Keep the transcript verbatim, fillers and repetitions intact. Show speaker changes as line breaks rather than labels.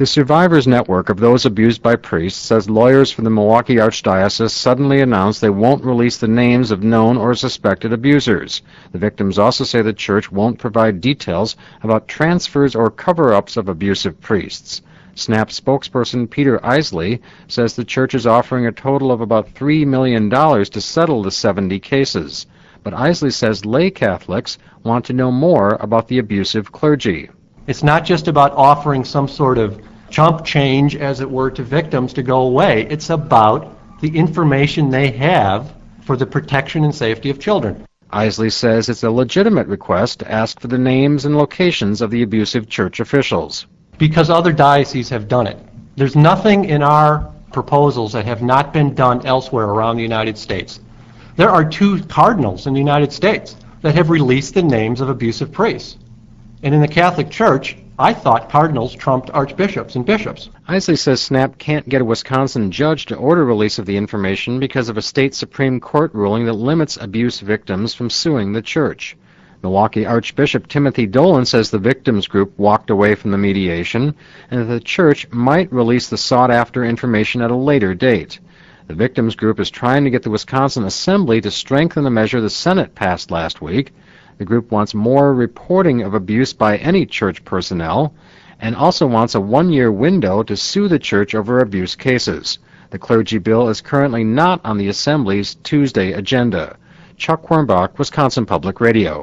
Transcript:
The Survivors Network of those abused by priests says lawyers for the Milwaukee Archdiocese suddenly announced they won't release the names of known or suspected abusers. The victims also say the church won't provide details about transfers or cover-ups of abusive priests. SNAP spokesperson Peter Isley says the church is offering a total of about three million dollars to settle the seventy cases. But Isley says lay Catholics want to know more about the abusive clergy.
It's not just about offering some sort of chump change, as it were, to victims to go away. It's about the information they have for the protection and safety of children.
Isley says it's a legitimate request to ask for the names and locations of the abusive church officials.
Because other dioceses have done it. There's nothing in our proposals that have not been done elsewhere around the United States. There are two cardinals in the United States that have released the names of abusive priests. And in the Catholic Church, I thought cardinals trumped archbishops and bishops.
Isley says SNAP can't get a Wisconsin judge to order release of the information because of a state Supreme Court ruling that limits abuse victims from suing the church. Milwaukee Archbishop Timothy Dolan says the victims group walked away from the mediation and that the church might release the sought-after information at a later date. The victims group is trying to get the Wisconsin Assembly to strengthen the measure the Senate passed last week. The group wants more reporting of abuse by any church personnel and also wants a one-year window to sue the church over abuse cases. The clergy bill is currently not on the Assembly's Tuesday agenda. Chuck Quirmbach, Wisconsin Public Radio.